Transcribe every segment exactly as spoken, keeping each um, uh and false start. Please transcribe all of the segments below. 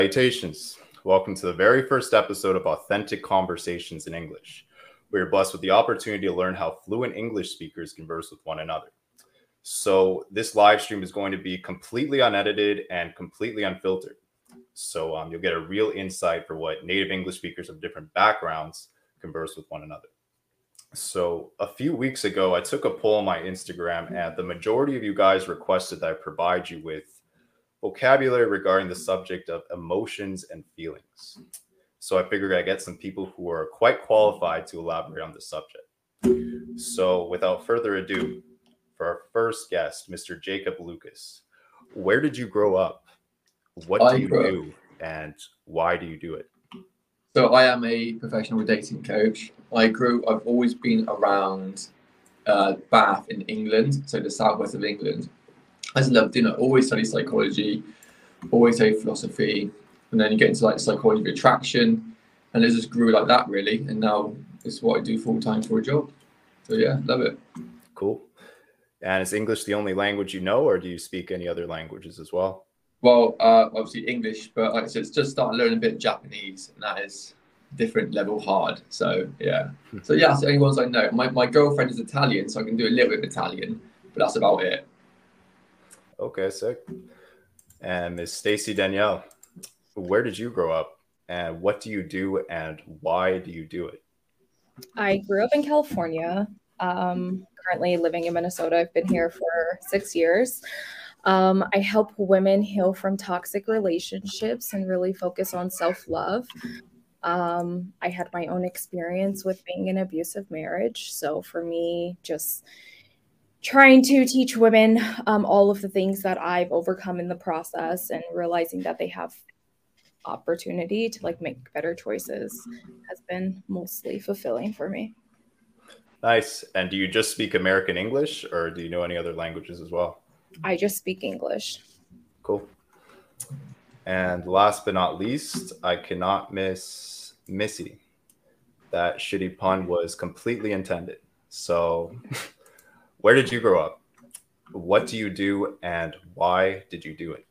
Salutations. Welcome to the very first episode of Authentic Conversations in English. We are blessed with the opportunity to learn how fluent English speakers converse with one another. So this live stream is going to be completely unedited and completely unfiltered. So um, you'll get a real insight for what native English speakers of different backgrounds converse with one another. So a few weeks ago, I took a poll on my Instagram, and the majority of you guys requested that I provide you with vocabulary regarding the subject of emotions and feelings. So I figured I'd get some people who are quite qualified to elaborate on the subject. So without further ado, for our first guest, Mister Jacob Lucas, where did you grow up? What do you do, and why do you do it? So I am a professional dating coach. I grew, I've always been around uh, Bath in England, so the southwest of England. I just loved, you know, always study psychology, always study philosophy, and then you get into like psychology of attraction, and it just grew like that really. And now it's what I do full time for a job. So yeah, love it. Cool. And is English the only language you know, or do you speak any other languages as well? Well, uh, obviously English, but like I said, it's just starting learning a bit of Japanese, and that is different level hard. So yeah, so yeah, that's the only ones I know. My my girlfriend is Italian, so I can do a little bit of Italian, but that's about it. Okay, sick. And Miss Stacy Danielle, where did you grow up, and what do you do, and why do you do it? I grew up in California, um, currently living in Minnesota. I've been here for six years. Um, I help women heal from toxic relationships and really focus on self-love. Um, I had my own experience with being in an abusive marriage. So for me, just trying to teach women um, all of the things that I've overcome in the process and realizing that they have opportunity to like make better choices has been mostly fulfilling for me. Nice. And do you just speak American English, or do you know any other languages as well? I just speak English. Cool. And last but not least, I cannot miss Missy. That shitty pun was completely intended. So where did you grow up? What do you do, and why did you do it?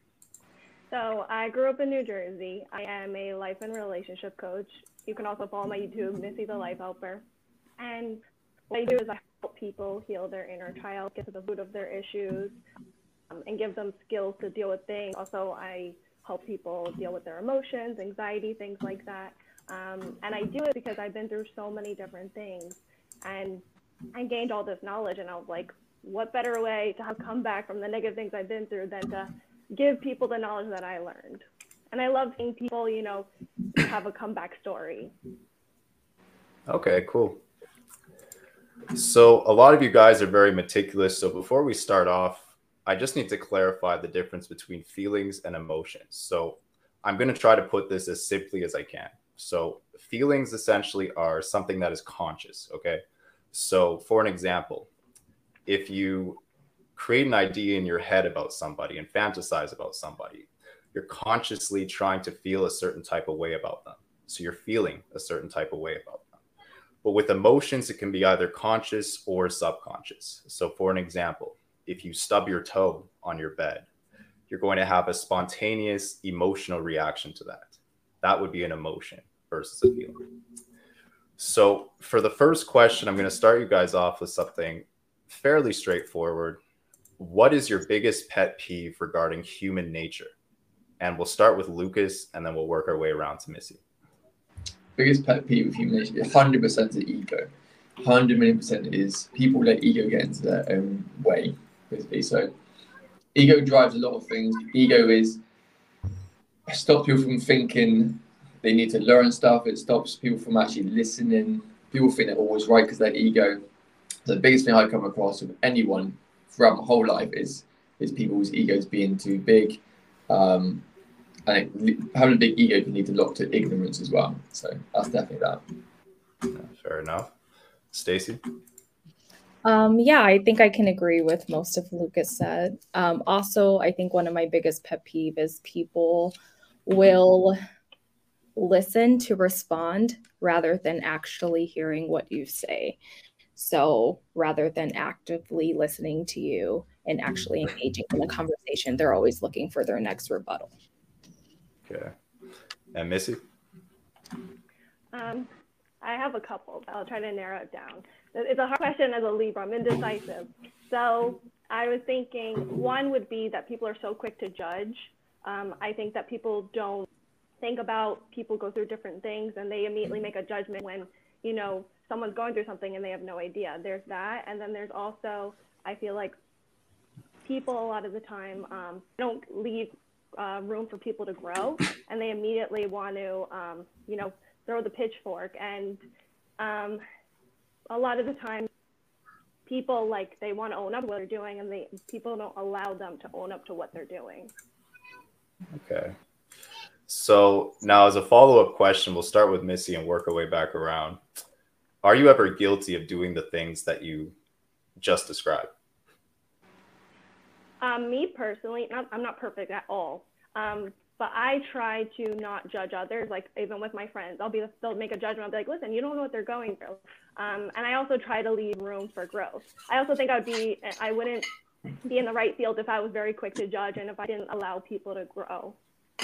So I grew up in New Jersey. I am a life and relationship coach. You can also follow my YouTube, Missy the Life Helper. And what I do is I help people heal their inner child, get to the root of their issues, um, and give them skills to deal with things. Also, I help people deal with their emotions, anxiety, things like that. Um, and I do it because I've been through so many different things. And I gained all this knowledge, and I was like, what better way to have come back from the negative things I've been through than to give people the knowledge that I learned. And I love seeing people, you know, have a comeback story. Okay, cool. So a lot of you guys are very meticulous. So before we start off, I just need to clarify the difference between feelings and emotions. So I'm going to try to put this as simply as I can. So feelings essentially are something that is conscious, okay? So for an example, if you create an idea in your head about somebody and fantasize about somebody, you're consciously trying to feel a certain type of way about them. So you're feeling a certain type of way about them. But with emotions, it can be either conscious or subconscious. So for an example, if you stub your toe on your bed, you're going to have a spontaneous emotional reaction to that. That would be an emotion versus a feeling. So for the first question, I'm going to start you guys off with something fairly straightforward. What is your biggest pet peeve regarding human nature? And we'll start with Lucas, and then we'll work our way around to Missy. Biggest pet peeve of human nature, one hundred percent is ego. one hundred million percent is people let ego get into their own way, basically. So ego drives a lot of things. Ego is stops people from thinking they need to learn stuff. It stops people from actually listening. People think they're always right because their ego. The biggest thing I come across with anyone throughout my whole life is is people's egos being too big. Um, and it, having a big ego can lead to lots of ignorance as well. So that's definitely that. Fair enough. Stacy? Um, yeah, I think I can agree with most of Lucas said. Um, also, I think one of my biggest pet peeve is people will listen to respond rather than actually hearing what you say. So rather than actively listening to you and actually engaging in the conversation, they're always looking for their next rebuttal. Okay. And Missy? Um, I have a couple, but I'll try to narrow it down. It's a hard question as a Libra. I'm indecisive. So I was thinking one would be that people are so quick to judge. Um, I think that people don't think about people go through different things and they immediately make a judgment when, you know, someone's going through something and they have no idea. There's that. And then there's also, I feel like people a lot of the time um, don't leave uh, room for people to grow, and they immediately want to, um, you know, throw the pitchfork. And um, a lot of the time people like they want to own up to what they're doing, and they people don't allow them to own up to what they're doing. Okay. So now as a follow-up question, we'll start with Missy and work our way back around. Are you ever guilty of doing the things that you just described? Um, me personally, not, I'm not perfect at all. Um, but I try to not judge others. Like even with my friends, I'll be, they'll make a judgment. I'll be like, listen, you don't know what they're going through. Um, and I also try to leave room for growth. I also think I would be, I wouldn't be in the right field if I was very quick to judge and if I didn't allow people to grow.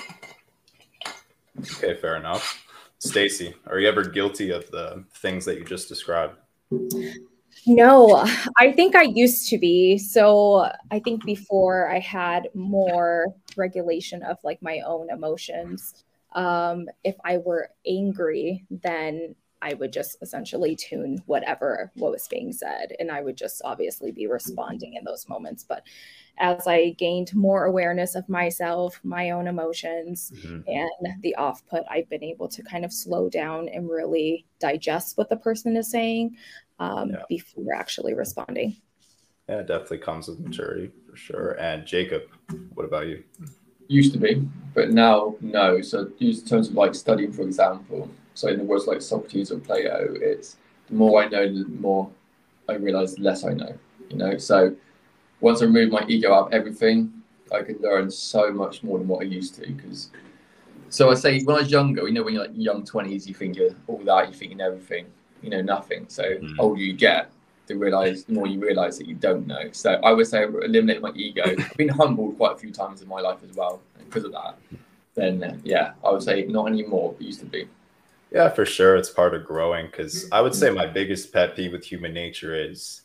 Okay, fair enough. Stacey, are you ever guilty of the things that you just described? No, I think I used to be. So I think before I had more regulation of like my own emotions. Um, if I were angry, then I would just essentially tune whatever what was being said, and I would just obviously be responding in those moments. But as I gained more awareness of myself, my own emotions, mm-hmm. and the off-put, I've been able to kind of slow down and really digest what the person is saying um, yeah. before actually responding. Yeah, it definitely comes with maturity for sure. And Jacob, what about you? Used to be, but now no. So in terms of like studying, for example, so in the words like Socrates or Plato, it's the more I know, the more I realize the less I know, you know? So once I remove my ego out of everything, I can learn so much more than what I used to. Because, so I say when I was younger, you know, when you're like young twenties, you think you're all that, you think you know everything, you know nothing. So mm. older you get, to realize, the more you realize that you don't know. So I would say eliminate my ego. I've been humbled quite a few times in my life as well, and because of that. Then yeah, I would say not anymore, but used to be. Yeah, for sure. It's part of growing, because I would say my biggest pet peeve with human nature is,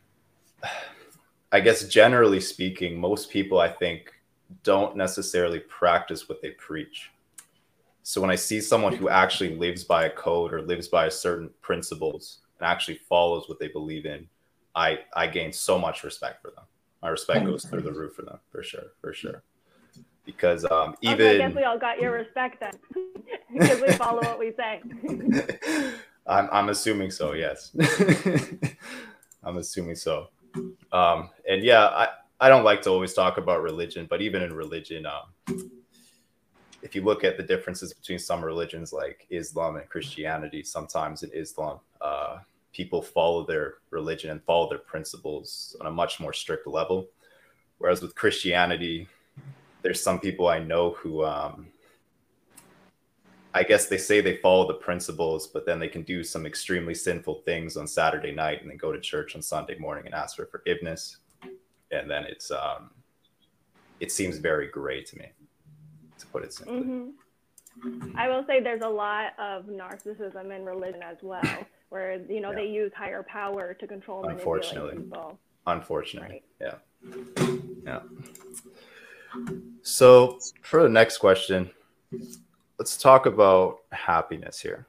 I guess, generally speaking, most people, I think, don't necessarily practice what they preach. So when I see someone who actually lives by a code or lives by a certain principles and actually follows what they believe in, I, I gain so much respect for them. My respect goes through the roof for them, for sure, for sure. Because um, even okay, I guess we all got your respect then, because we follow what we say. I'm I'm assuming so. Yes, I'm assuming so. Um, and yeah, I I don't like to always talk about religion, but even in religion, um, if you look at the differences between some religions like Islam and Christianity, sometimes in Islam, uh, people follow their religion and follow their principles on a much more strict level, whereas with Christianity, there's some people I know who, um, I guess they say they follow the principles, but then they can do some extremely sinful things on Saturday night and then go to church on Sunday morning and ask for forgiveness. And then it's, um, it seems very gray to me, to put it simply. Mm-hmm. I will say there's a lot of narcissism in religion as well, where, you know, yeah. they use higher power to control and manipulate people. Unfortunately, right. yeah. Yeah. So for the next question, let's talk about happiness here.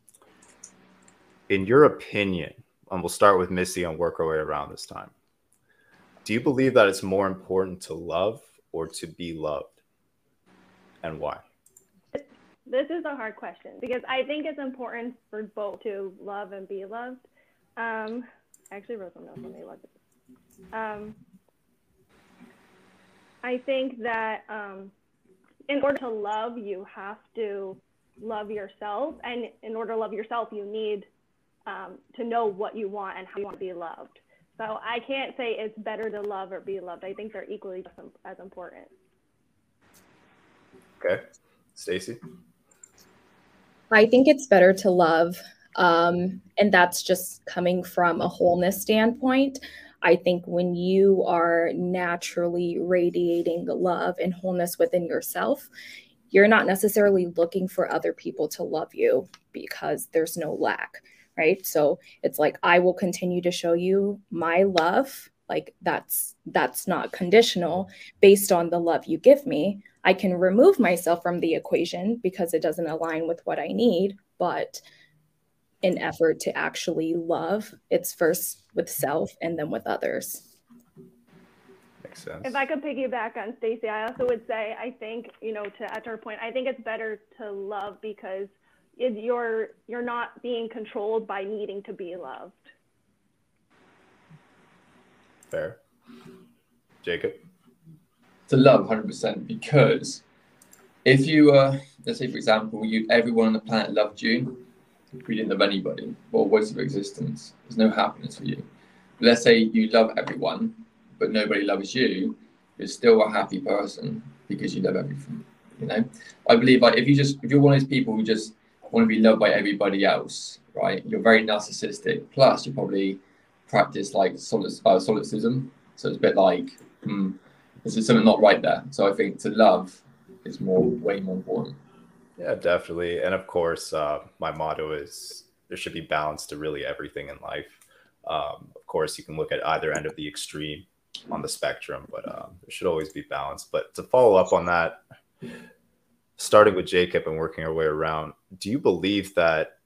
In your opinion, and we'll start with Missy and work our way around this time. Do you believe that it's more important to love or to be loved? And why? This is a hard question, because I think it's important for both to love and be loved. Um, I actually wrote some notes on they love it. Um, I think that um, in order to love, you have to love yourself. And in order to love yourself, you need um, to know what you want and how you want to be loved. So I can't say it's better to love or be loved. I think they're equally as important. Okay. Stacey? I think it's better to love. Um, and that's just coming from a wholeness standpoint. I think when you are naturally radiating love and wholeness within yourself, you're not necessarily looking for other people to love you because there's no lack, right? So it's like, I will continue to show you my love. Like that's, that's not conditional based on the love you give me. I can remove myself from the equation because it doesn't align with what I need, but in effort to actually love, it's first with self and then with others. Makes sense. If I could piggyback on Stacey, I also would say, I think, you know, to at her point, I think it's better to love because it, you're you're not being controlled by needing to be loved. Fair. Jacob? To love one hundred percent, because if you, uh, let's say, for example, you everyone on the planet loved you, we didn't love anybody, what was your existence? There's no happiness for you. But let's say you love everyone, but nobody loves you, you're still a happy person because you love everything. You know, I believe like if you just if you're one of those people who just want to be loved by everybody else, right? You're very narcissistic. Plus, you probably practice like solid, uh, solipsism. So it's a bit like, hmm, this is something not right there. So I think to love is more, way more important. Yeah, definitely. And of course, uh, my motto is there should be balance to really everything in life. Um, of course, you can look at either end of the extreme on the spectrum, but um, there should always be balance. But to follow up on that, starting with Jacob and working our way around, do you believe that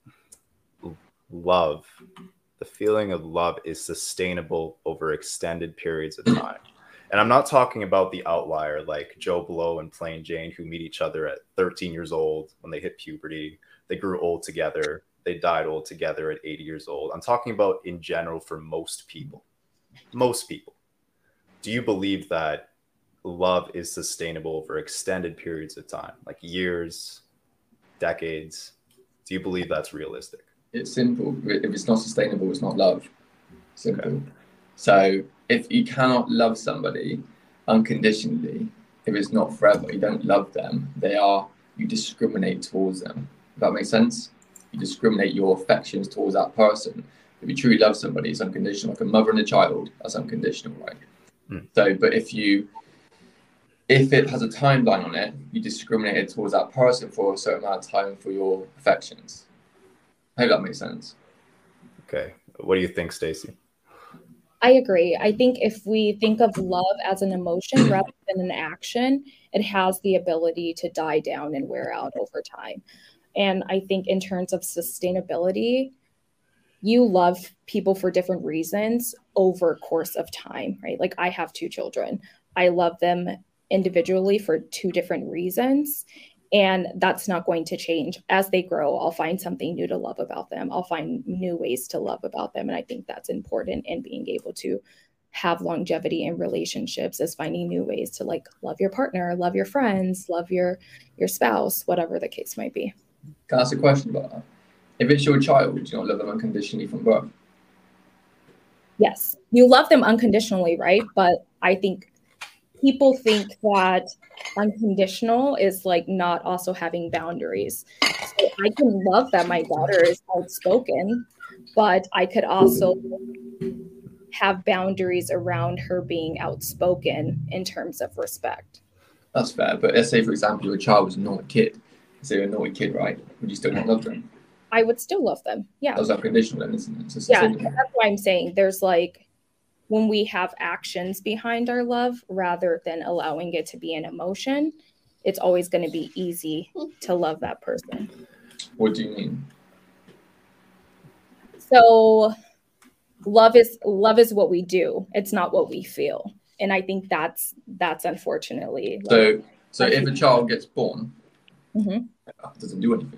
love, the feeling of love, is sustainable over extended periods of time? And I'm not talking about the outlier like Joe Blow and Plain Jane who meet each other at thirteen years old when they hit puberty. They grew old together. They died old together at eighty years old. I'm talking about in general for most people. Most people. Do you believe that love is sustainable over extended periods of time, like years, decades? Do you believe that's realistic? It's simple. If it's not sustainable, it's not love. Simple. Okay. So if you cannot love somebody unconditionally, if it's not forever, you don't love them, they are, you discriminate towards them. Does that make sense? You discriminate your affections towards that person. If you truly love somebody, it's unconditional. Like a mother and a child, that's unconditional, right? Mm. So, but if you, if it has a timeline on it, you discriminate it towards that person for a certain amount of time for your affections. I hope that makes sense. Okay. What do you think, Stacey? I agree. I think if we think of love as an emotion rather than an action, it has the ability to die down and wear out over time. And I think in terms of sustainability, you love people for different reasons over course of time, right? Like I have two children. I love them individually for two different reasons. And that's not going to change. As they grow, I'll find something new to love about them. I'll find new ways to love about them. And I think that's important in being able to have longevity in relationships, is finding new ways to like love your partner, love your friends, love your, your spouse, whatever the case might be. Can I ask a question about that? If it's your child, do you not love them unconditionally from birth? Yes, you love them unconditionally, right? But I think people think that unconditional is like not also having boundaries. So I can love that my daughter is outspoken, but I could also have boundaries around her being outspoken in terms of respect. That's fair. But let's say, for example, your child was a naughty kid. Let's say you're a naughty kid, right? Would you still not love them? I would still love them. Yeah. That's unconditional then, isn't it? It's yeah, that's what I'm saying. There's like, when we have actions behind our love rather than allowing it to be an emotion, it's always going to be easy to love that person. What do you mean? So love is love is what we do. It's not what we feel. And I think that's that's unfortunately. So like, so if a child gets born, mm-hmm. it doesn't do anything.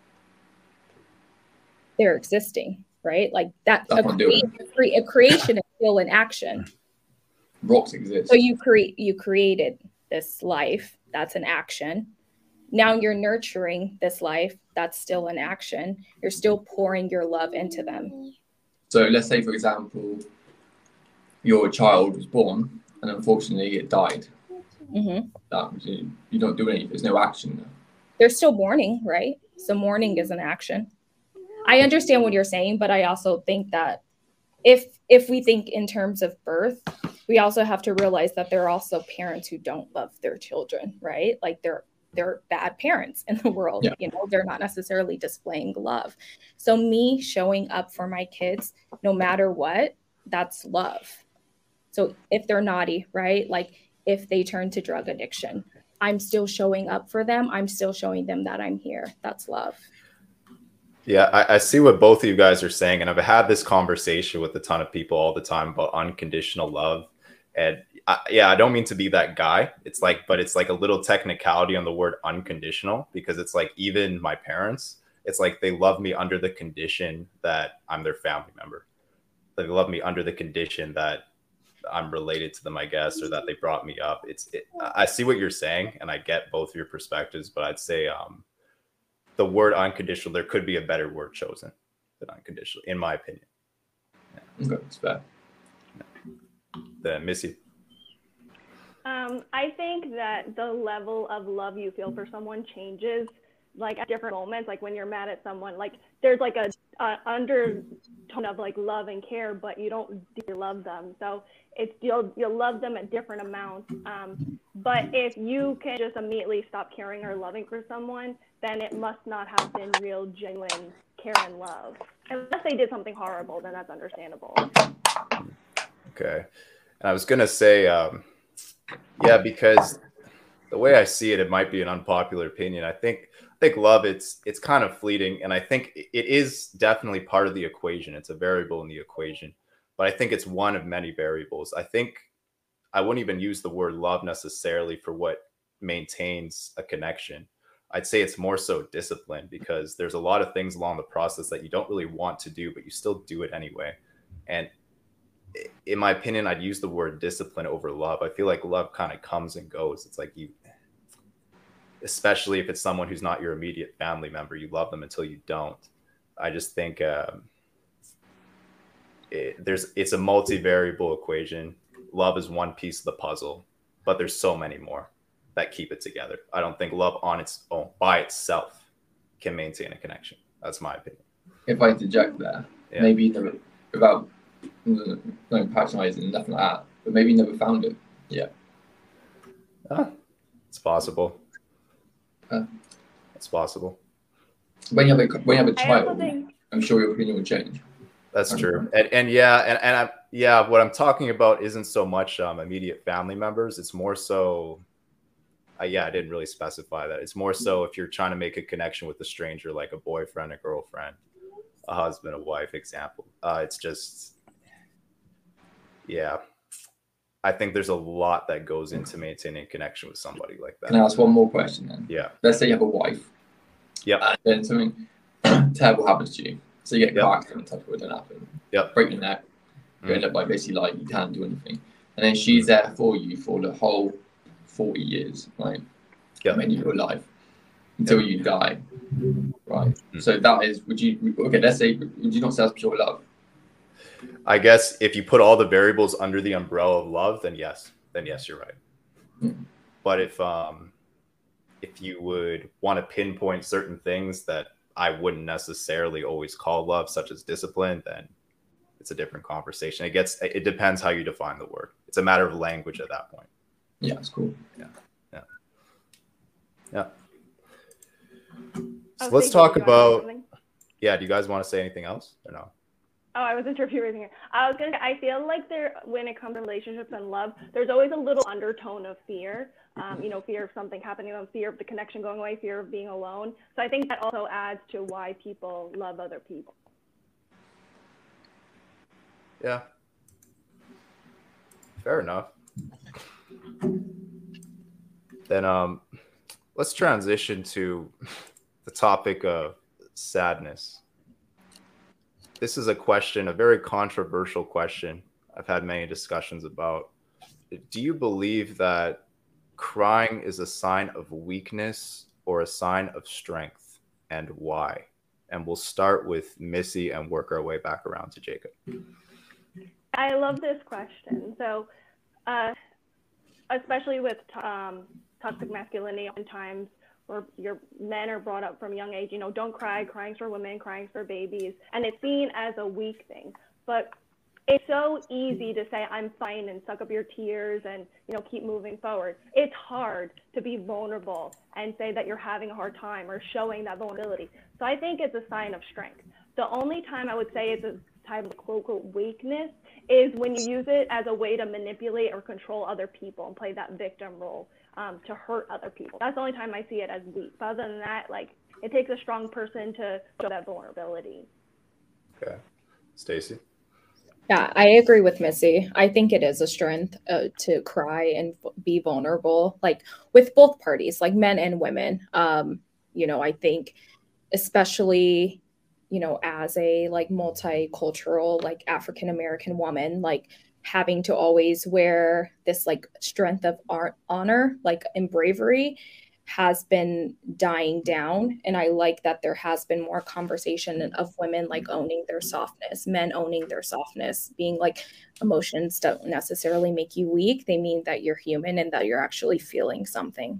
They're existing, right? Like that. That's a, not cre- doing a, a creation is still in action. Rocks exist. So you create you created this life. That's an action. Now you're nurturing this life. That's still an action. You're still pouring your love into them. So let's say, for example, your child was born and unfortunately it died. Mm-hmm. That you, you don't do anything. There's no action there. They're still mourning, right? So mourning is an action. I understand what you're saying, but I also think that if if we think in terms of birth, we also have to realize that there are also parents who don't love their children, right? Like there they're bad parents in the world. Yeah. You know, they're not necessarily displaying love. So me showing up for my kids, no matter what, that's love. So if they're naughty, right? Like if they turn to drug addiction, I'm still showing up for them. I'm still showing them that I'm here. That's love. Yeah, I, I see what both of you guys are saying. And I've had this conversation with a ton of people all the time about unconditional love. And I, yeah, I don't mean to be that guy. It's like, but it's like a little technicality on the word unconditional, because it's like, even my parents, it's like they love me under the condition that I'm their family member. They love me under the condition that I'm related to them, I guess, or that they brought me up. It's, it, I see what you're saying, and I get both of your perspectives, but I'd say um, the word unconditional, there could be a better word chosen than unconditional, in my opinion. Yeah. Okay, that's fair. The Missy. Um, I think that the level of love you feel for someone changes like at different moments. Like when you're mad at someone, like there's like a, a undertone of like love and care, but you don't deeply love them. So it's you'll you'll love them at different amounts. Um, but if you can just immediately stop caring or loving for someone, then it must not have been real, genuine care and love. Unless they did something horrible, then that's understandable. Okay. And I was going to say, um, yeah, because the way I see it, it might be an unpopular opinion. I think, I think love, it's, it's kind of fleeting. And I think it is definitely part of the equation. It's a variable in the equation, but I think it's one of many variables. I think I wouldn't even use the word love necessarily for what maintains a connection. I'd say it's more so discipline, because there's a lot of things along the process that you don't really want to do, but you still do it anyway. And in my opinion, I'd use the word discipline over love. I feel like love kind of comes and goes. It's like you, especially if it's someone who's not your immediate family member, you love them until you don't. I just think um, it, there's it's a multivariable equation. Love is one piece of the puzzle, but there's so many more that keep it together. I don't think love on its own, by itself, can maintain a connection. That's my opinion. If I interject there, yeah. maybe you never, without no patronizing, nothing like that, but maybe you never found it. Yeah. Ah, it's possible. Uh, it's possible. When you have a when you have a child, think... I'm sure your opinion will change. That's true. And, and yeah, and, and I, yeah, what I'm talking about isn't so much um, immediate family members. It's more so, uh, yeah, I didn't really specify that. It's more so if you're trying to make a connection with a stranger, like a boyfriend, a girlfriend, a husband, a wife, example. Uh, it's just, yeah, I think there's a lot that goes into maintaining a connection with somebody like that. Can I ask one more question then? Yeah. Let's say you have a wife. Yeah. And then something terrible happens to you. So you get Yep. car accident, touch wood, don't happen. Yep. Break your neck. You Mm. end up like basically like you can't do anything. And then she's there for you for the whole forty years, right? Yep. I mean, your life until you die, right? Mm. So that is, would you, okay, let's say, would you not say that's pure love? I guess if you put all the variables under the umbrella of love, then yes, then yes, you're right. Mm. But if um, if you would want to pinpoint certain things that I wouldn't necessarily always call love, such as discipline, then it's a different conversation. It gets, it depends how you define the word. It's a matter of language at that point. Yeah, it's cool. Yeah, yeah, yeah. So Oh, let's thank you. talk Do you want to say about. something? Yeah, do you guys want to say anything else or no? Oh, I wasn't sure if you were raising it. I was gonna. I feel like there, when it comes to relationships and love, there's always a little undertone of fear. Um, you know, fear of something happening, fear of the connection going away, fear of being alone. So I think that also adds to why people love other people. Yeah. Fair enough. Then um, let's transition to the topic of sadness. This is a question, a very controversial question I've had many discussions about. Do you believe that crying is a sign of weakness or a sign of strength, and why? And we'll start with Missy and work our way back around to Jacob. I love this question. So, uh, especially with um, toxic masculinity, oftentimes where your men are brought up from a young age, you know, don't cry, crying's for women, crying's for babies, and it's seen as a weak thing. But It's so easy to say I'm fine and suck up your tears and, you know, keep moving forward. It's hard to be vulnerable and say that you're having a hard time or showing that vulnerability. So I think it's a sign of strength. The only time I would say it's a type of quote unquote weakness is when you use it as a way to manipulate or control other people and play that victim role um, to hurt other people. That's the only time I see it as weak. But other than that, like, it takes a strong person to show that vulnerability. Okay. Stacey? Yeah, I agree with Missy. I think it is a strength uh, to cry and be vulnerable, like with both parties, like men and women. Um, you know, I think especially, you know, as a like multicultural, like African American woman, like having to always wear this like strength of art, honor, like and bravery has been dying down. And I like that there has been more conversation of women like owning their softness, men owning their softness, being like emotions don't necessarily make you weak. They mean that you're human and that you're actually feeling something.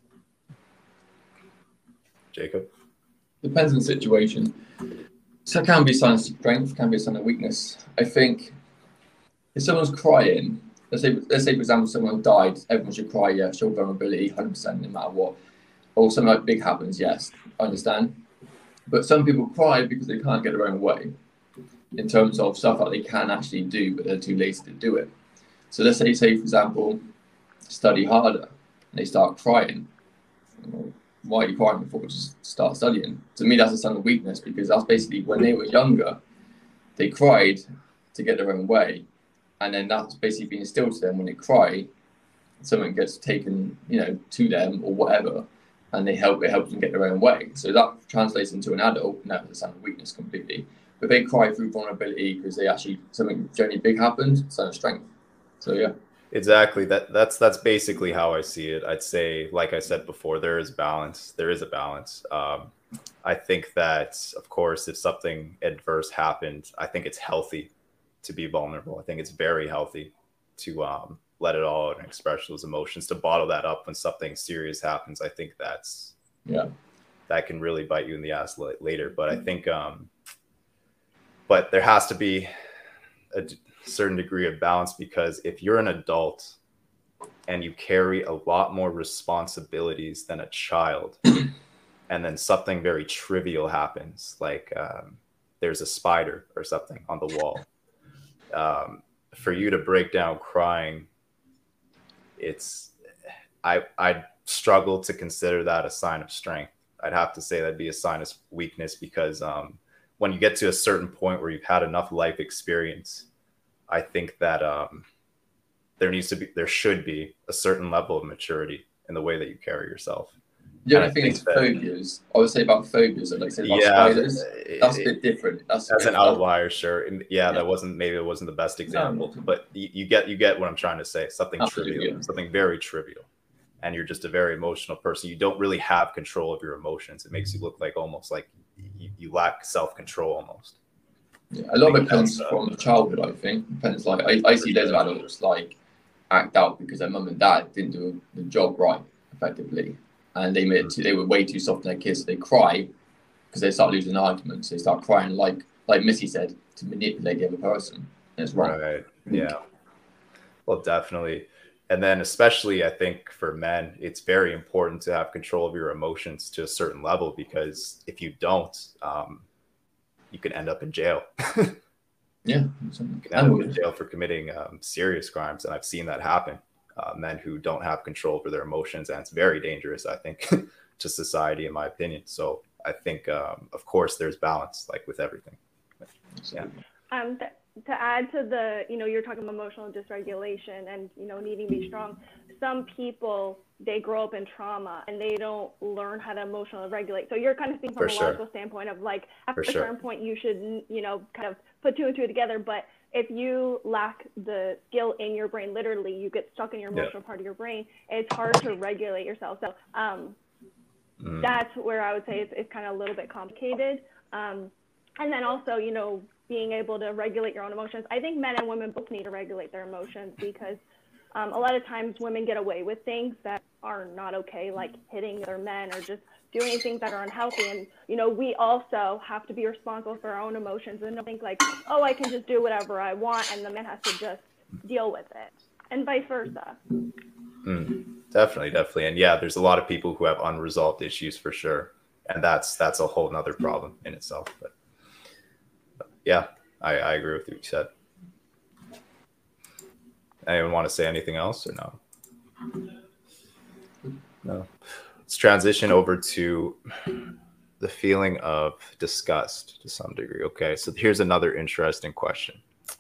Jacob? Depends on the situation. So it can be a sign of strength, can be a sign of weakness. I think if someone's crying, let's say, let's say for example, someone died, everyone should cry, yeah, show vulnerability, one hundred percent, no matter what. Or something like big happens, yes, I understand. But some people cry because they can't get their own way in terms of stuff that they can actually do, but they're too lazy to do it. So let's say, say for example, study harder, and they start crying. Why are you crying before? Just start studying. To me, that's a sign of weakness, because that's basically when they were younger, they cried to get their own way. And then that's basically being instilled to them. When they cry, something gets taken, you know, to them or whatever, and they help. It helps them get their own way. So that translates into an adult. No, it's a sign of weakness completely. But they cry through vulnerability because they actually something generally big happened. Sign of strength. So yeah. Exactly. That that's that's basically how I see it. I'd say, like I said before, there is balance. There is a balance. Um, I think that, of course, if something adverse happened, I think it's healthy to be vulnerable. I think it's very healthy to um, let it all out and express those emotions. To bottle that up when something serious happens, I think that's yeah, that can really bite you in the ass later. But I think, um, but there has to be a certain degree of balance, because if you're an adult and you carry a lot more responsibilities than a child, and then something very trivial happens, like um, there's a spider or something on the wall, um, for you to break down crying, it's I I struggle to consider that a sign of strength. I'd have to say that'd be a sign of weakness, because um, when you get to a certain point where you've had enough life experience, I think that um, there needs to be, there should be a certain level of maturity in the way that you carry yourself. The only thing is phobias. I would say about phobias, like say about yeah, spiders, that's a bit different. That's, that's an outlier, sure. And yeah, yeah, that wasn't maybe it wasn't the best example, no, but you, you get you get what I'm trying to say. Something Absolutely, trivial, yeah. something very trivial, and you're just a very emotional person. You don't really have control of your emotions. It makes you look like almost like you, you lack self-control almost. Yeah, a lot of it comes uh, from childhood, I think. Depends. Like I, I see loads of adults like act out because their mum and dad didn't do the job right, effectively, and they made they were way too soft on their kids. So they cry because they start losing arguments. They start crying, like like Missy said, to manipulate the other person. And it's wrong. Right. Yeah. Well, definitely. And then especially, I think for men, it's very important to have control of your emotions to a certain level, because if you don't, um, you can end up in jail. Yeah. You can end up in jail for committing um, serious crimes. And I've seen that happen. Uh, men who don't have control over their emotions. And it's very dangerous, I think, to society, in my opinion. So I think, um, of course, there's balance, like with everything. Yeah. Um, th- to add to the, you know, you're talking about emotional dysregulation and, you know, needing to be strong. Some people, they grow up in trauma and they don't learn how to emotionally regulate. So you're kind of thinking from For a sure. logical standpoint of like, after For a sure. certain point, you should, you know, kind of put two and two together. But if you lack the skill in your brain, literally, you get stuck in your emotional yeah. part of your brain, it's hard to regulate yourself. So um, mm. that's where I would say it's, it's kind of a little bit complicated. Um, and then also, you know, being able to regulate your own emotions. I think men and women both need to regulate their emotions, because um, a lot of times women get away with things that are not okay, like hitting their men or just doing things that are unhealthy. And, you know, we also have to be responsible for our own emotions and don't think like, oh, I can just do whatever I want and the man has to just deal with it, and vice versa. Mm, definitely, definitely. And yeah, there's a lot of people who have unresolved issues for sure. And that's that's a whole nother problem in itself. But, but yeah, I, I agree with what you said. Anyone want to say anything else or no? No. Let's transition over to the feeling of disgust to some degree. Okay, so here's another interesting question.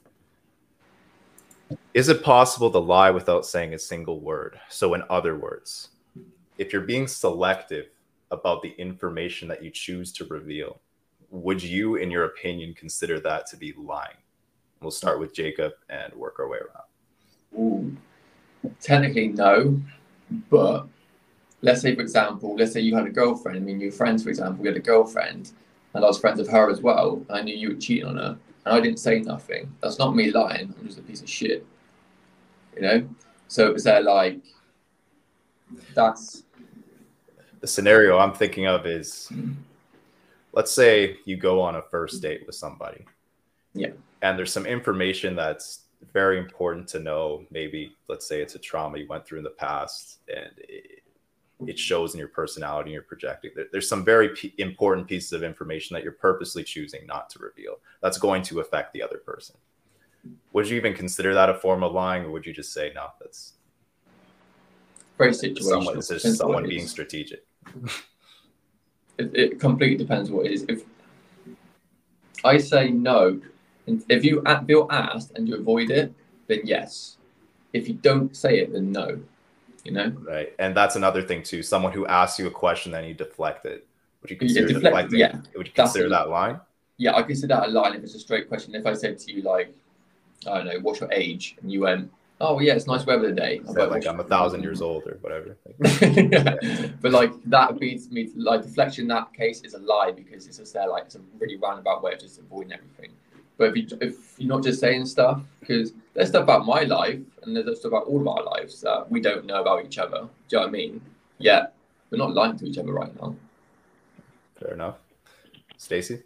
Is it possible to lie without saying a single word? So in other words, if you're being selective about the information that you choose to reveal, would you, in your opinion, consider that to be lying? We'll start with Jacob and work our way around. Ooh, technically no, but let's say, for example, let's say you had a girlfriend. I mean, your friends, for example, you had a girlfriend, and I was friends with her as well. And I knew you were cheating on her, and I didn't say nothing. That's not me lying. I'm just a piece of shit, you know. So is there like that's the scenario I'm thinking of is, let's say you go on a first date with somebody, yeah, and there's some information that's very important to know. Maybe let's say it's a trauma you went through in the past, and it, it shows in your personality and you're projecting. There's some very p- important pieces of information that you're purposely choosing not to reveal. That's going to affect the other person. Would you even consider that a form of lying, or would you just say no? That's very situational. Someone, it's just someone being strategic. It, it completely depends what it is. If I say no, if you feel asked and you avoid it, then yes. If you don't say it, then no. You know, right? And that's another thing too. Someone who asks you a question, then you deflect it. Would you consider yeah, deflect, deflecting? Yeah. Would you consider that's that line? Yeah, I consider that a line if it's a straight question. If I said to you like, I don't know, what's your age, and you went, oh yeah, it's nice weather today. I'm like, like I'm a thousand years old or whatever. Yeah. But like that beats me. Like deflection in that case is a lie because it's just there. Like it's a really roundabout way of just avoiding everything. But if you if you're not just saying stuff, because there's stuff about my life and there's stuff about all of our lives that we don't know about each other. Do you know what I mean? Yeah, we're not lying to each other right now. Fair enough. Stacey?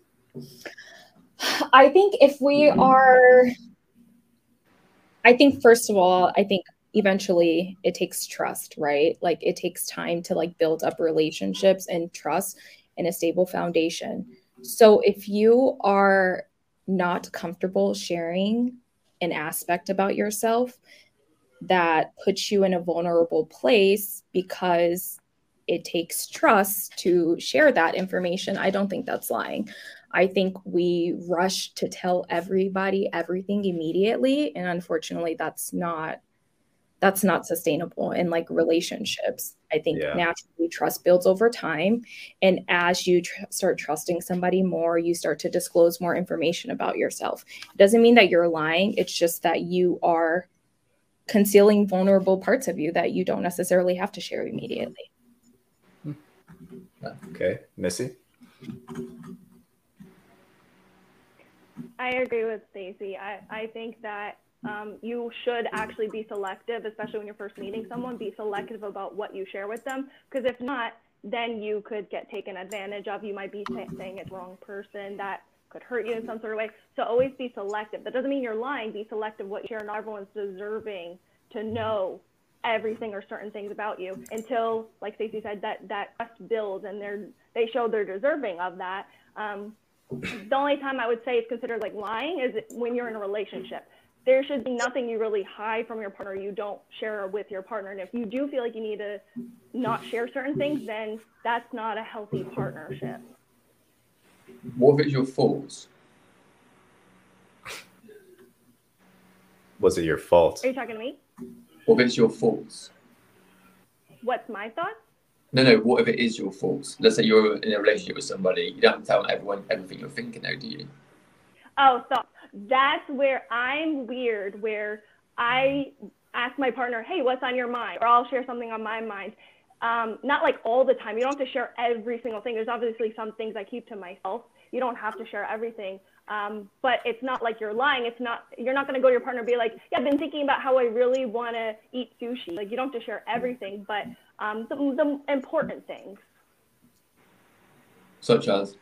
I think if we are, I think first of all, I think eventually it takes trust, right? Like it takes time to like build up relationships and trust and a stable foundation. So if you are not comfortable sharing an aspect about yourself that puts you in a vulnerable place because it takes trust to share that information, I don't think that's lying. I think we rush to tell everybody everything immediately, and unfortunately that's not that's not sustainable in like relationships. I think yeah. naturally trust builds over time, and as you tr- start trusting somebody more, you start to disclose more information about yourself. It doesn't mean that you're lying, it's just that you are concealing vulnerable parts of you that you don't necessarily have to share immediately. Okay, Missy? I agree with Stacey. I, I think that um, you should actually be selective, especially when you're first meeting someone, be selective about what you share with them. Because if not, then you could get taken advantage of. You might be say, saying it's the wrong person that could hurt you in some sort of way. So always be selective. That doesn't mean you're lying. Be selective what you share. Not everyone's deserving to know everything or certain things about you until, like Stacey said, that that trust builds and they're they show they're deserving of that. Um, the only time I would say it's considered like lying is when you're in a relationship. There should be nothing you really hide from your partner you don't share with your partner. And if you do feel like you need to not share certain things, then that's not a healthy partnership. What if it's your fault? Was it your fault? Are you talking to me? What if it's your fault? What's my thought? No, no, what if it is your fault? Let's say you're in a relationship with somebody. You don't have to tell everyone everything you're thinking, though, do you? Oh, so that's where I'm weird, where I ask my partner, hey, what's on your mind? Or I'll share something on my mind. Um, not like all the time. You don't have to share every single thing. There's obviously some things I keep to myself. You don't have to share everything. Um, but it's not like you're lying. It's not, you're not going to go to your partner and be like, yeah, I've been thinking about how I really want to eat sushi. Like, you don't have to share everything, but um, the, the important things. Such as?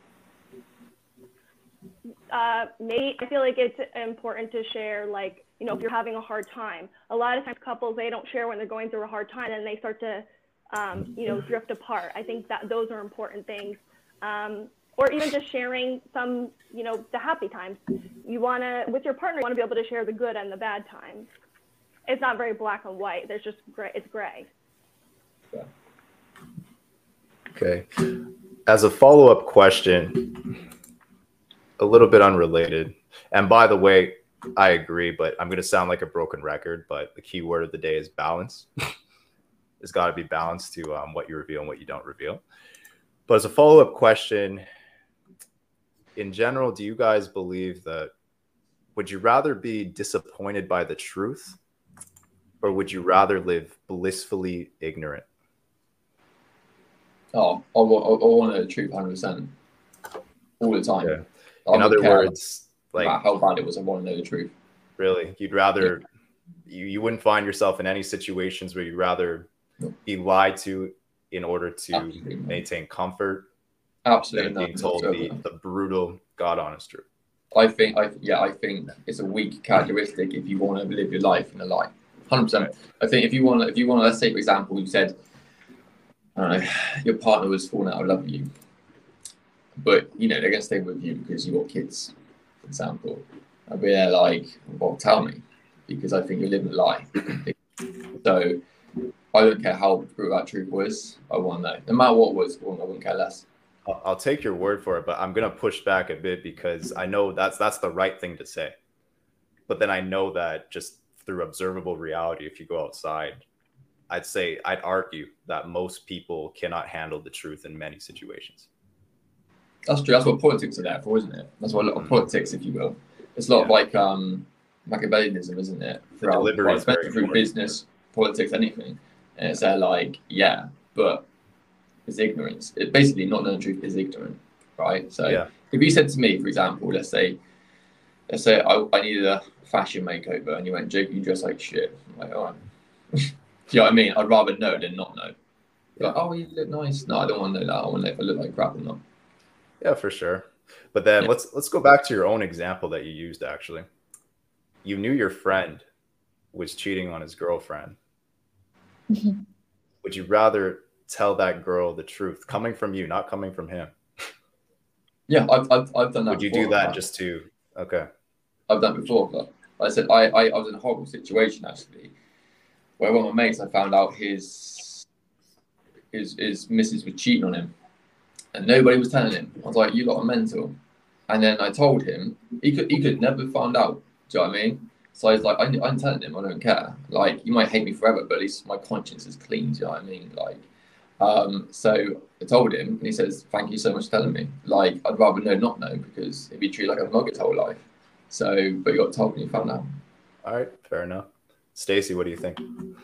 Uh, maybe I feel like it's important to share, like, you know, if you're having a hard time. A lot of times couples, they don't share when they're going through a hard time, and they start to, um, you know, drift apart. I think that those are important things. Um, or even just sharing some, you know, the happy times. You want to, with your partner, you want to be able to share the good and the bad times. It's not very black and white. There's just gray. It's gray. Okay. As a follow-up question, a little bit unrelated. And by the way, I agree, but I'm going to sound like a broken record, but the key word of the day is balance. It's got to be balanced to um, what you reveal and what you don't reveal. But as a follow-up question, in general, do you guys believe that, would you rather be disappointed by the truth, or would you rather live blissfully ignorant? Oh, I, I, I want to know the truth one hundred percent all the time. Yeah. In other words, like about how bad it was, I want to know the truth. Really? You'd rather, yeah. you, you wouldn't find yourself in any situations where you'd rather no. be lied to in order to Absolutely maintain comfort? Absolutely. Than being told the, the brutal, God honest truth. I think, I yeah, I think it's a weak characteristic if you want to live your life in a lie. one hundred percent. Right. I think if you want to, if you want to, let's say, for example, you said, I don't know, your partner was falling out of love with you, but you know they're gonna stay with you because you got kids, for example. I'd be there like, well, tell me, because I think you're living a lie. So I don't care how brutal that truth was. I want to know, no matter what it was. I wouldn't care less. I'll take your word for it, but I'm gonna push back a bit because I know that's that's the right thing to say. But then I know that just through observable reality, if you go outside, I'd say, I'd argue that most people cannot handle the truth in many situations. That's true. That's what politics are there for, isn't it? That's what a lot of mm. politics, if you will. It's a lot yeah. of like um, Machiavellianism, isn't it? The delivery is very through business, politics, anything. And it's there like, yeah, but it's ignorance. It basically not knowing the truth is ignorant, right? So yeah. if you said to me, for example, let's say, let's say I, I needed a fashion makeover, and you went, Jake, you dress like shit. I'm like, oh. Do you know what I mean? I'd rather know than not know. You're like, oh, you look nice. No, I don't want to know that. I want to know if I look like crap or not. Yeah, for sure. But then yeah. let's let's go back to your own example that you used. Actually, you knew your friend was cheating on his girlfriend. Mm-hmm. Would you rather tell that girl the truth, coming from you, not coming from him? Yeah, I've I've, I've done that. Would you before, do that right? just to? Okay. I've done it before, but like I said I, I I was in a horrible situation actually, where one of my mates, I found out his his his missus was cheating on him, and nobody was telling him. I was like, "You got a mental," and then I told him. He could he could never find out. Do you know what I mean? So I was like, I'm, I'm telling him, I don't care. Like, you might hate me forever, but at least my conscience is clean. Do you know what I mean? Like, um, so I told him, and he says, "Thank you so much for telling me." Like, I'd rather know not know, because it'd be treated like a mug his whole life. So, but you got told and you found out. All right, fair enough. Stacey, what do you think?